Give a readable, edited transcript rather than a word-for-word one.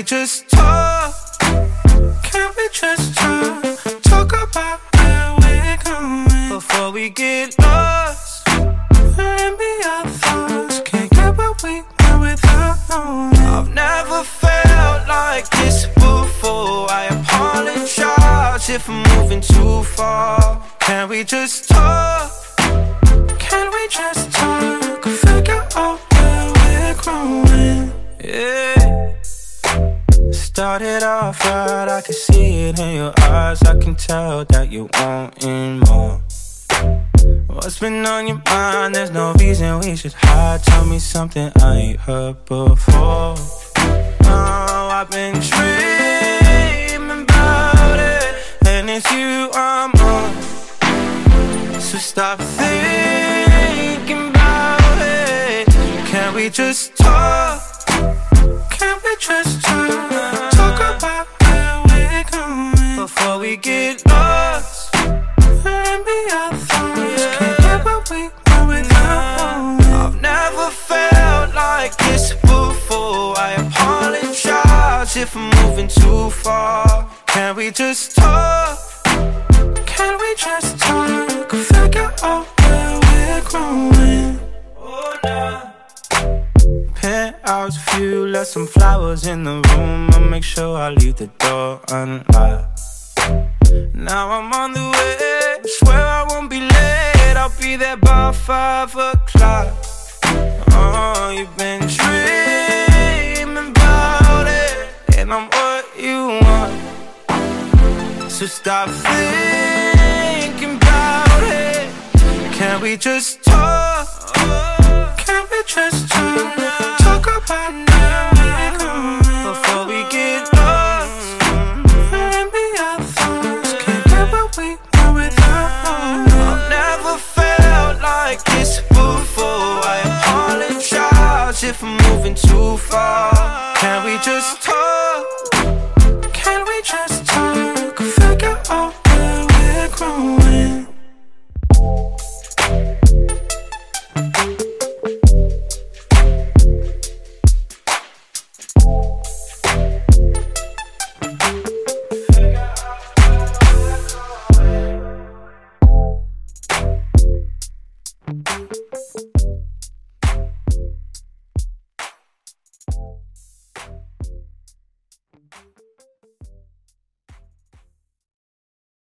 just talk? Can we just talk? Talk about where we're going before we get lost. Let me our thoughts. Can't get what we want without knowing. I've never felt like this before. I apologize if I'm moving too far. Can we just talk? Can we just talk? Figure out where we're growing. Yeah. Started off right, I can see it in your eyes. I can tell that you wanting more. What's been on your mind? There's no reason we should hide. Tell me something I ain't heard before. Oh, I've been dreaming about it, and it's you I'm on. So stop thinking about it. Can we just talk? Can we just talk? Talk about where we're going before we get lost. Let me our thoughts. Can't get what we want without knowing. I've never felt like this before. I apologize if I'm moving too far. Can we just talk? Can we just talk? Figure out where we're growing. Oh, nah. Penthouse view, left some flowers in the room. I'll make sure I leave the door unlocked. Now I'm on the way, swear I won't be late. I'll be there by 5 o'clock. Oh, you've been dreaming about it, and I'm what you want. So stop thinking about it. Can we just talk? Can we just talk? Talk about where we're going before we get lost. Let me our thoughts. Can't get what we want without knowing. I've never felt like this before. I apologize if I'm moving too far. Can we just talk? Can we just talk? Figure out where we're growing. Thank you.